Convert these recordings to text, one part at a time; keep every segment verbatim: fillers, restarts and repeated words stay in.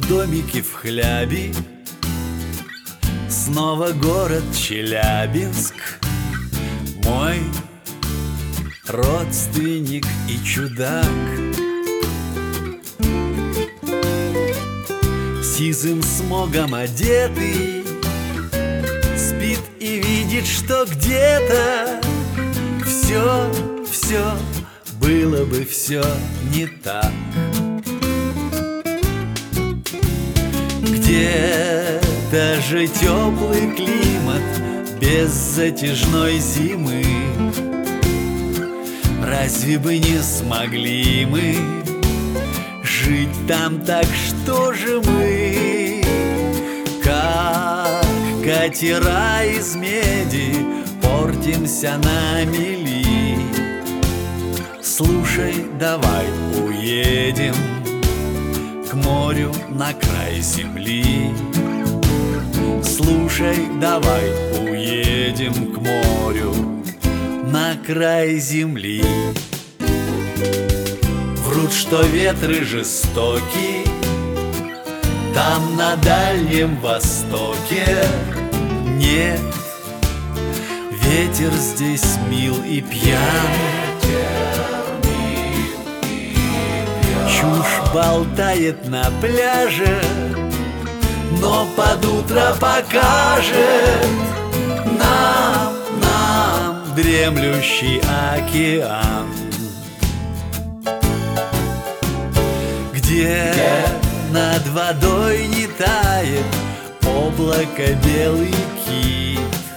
домике в хлябе, снова город Челябинск, мой родственник и чудак. Сизым смогом одетый спит и видит, что где-то все, все было бы все не так. Где-то же теплый климат без затяжной зимы. Разве бы не смогли мы жить там? Так что же мы, как катера из меди, портимся на мели? Слушай, давай уедем к морю на край земли. Слушай, давай уедем к морю на край земли. Врут, что ветры жестоки там на Дальнем Востоке. Нет, ветер здесь мил и пьян, чушь болтает на пляже, но под утро покажет нам, нам дремлющий океан. Где над водой не тает облако белый кит,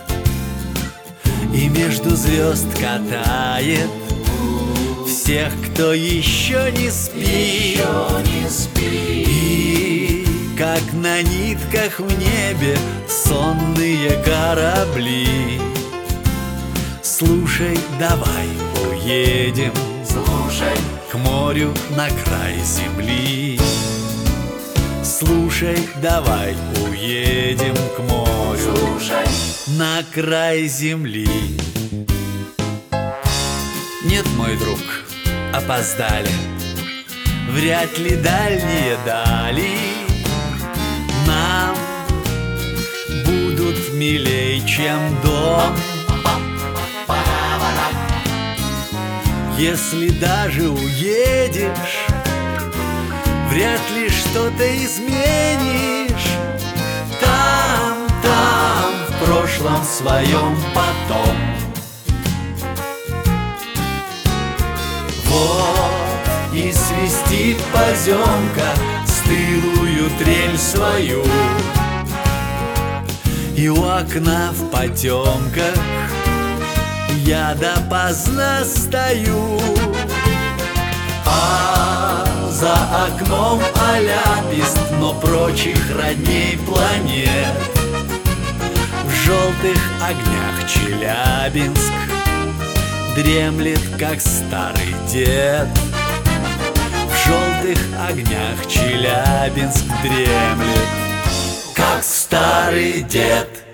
и между звезд катает всех, кто еще не спит. И как на нитках в небе сонные корабли. Слушай, давай уедем, слушай, к морю на край земли. Слушай, давай уедем к морю, слушай, на край земли. Нет, мой друг, опоздали. Вряд ли дальние дали нам будут милей, чем дом. Если даже уедешь, вряд ли что-то изменишь. Там, там, в прошлом своем потом. Вот и свистит поземка стылую трель свою, и у окна в потемках я допоздна стою. А за окном аляпист, но прочих родней планет. В желтых огнях Челябинск дремлет, как старый дед. В желтых огнях Челябинск дремлет, как старый дед.